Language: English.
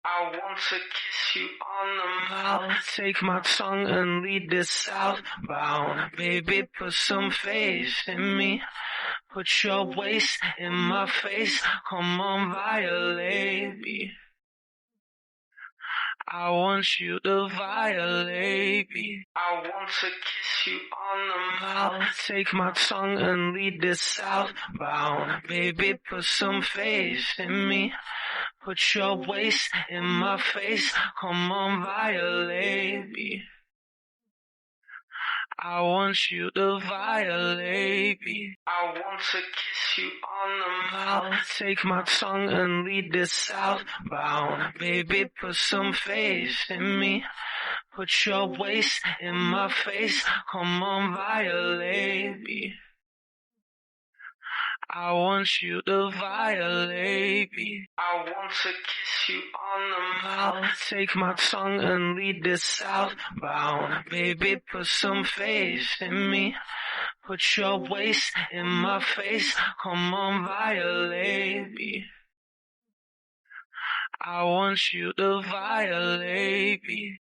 I want to kiss you on the mouth, take my tongue and lead this southbound. Baby, put some faith in me, put your waist in my face, come on, violate me. I want you to violate me. I want to kiss you on the mouth, take my tongue and lead this southbound. Baby, put some faith in me, put your waist in my face, come on, violate me. I want you to violate me. I want to kiss you on the mouth, take my tongue and lead this southbound. Baby, put some faith in me, put your waist in my face, come on, violate me. I want you to violate me. I want to kiss you on the mouth, take my tongue and lead this southbound. Baby, put some faith in me, put your waist in my face, come on, violate me. I want you to violate me.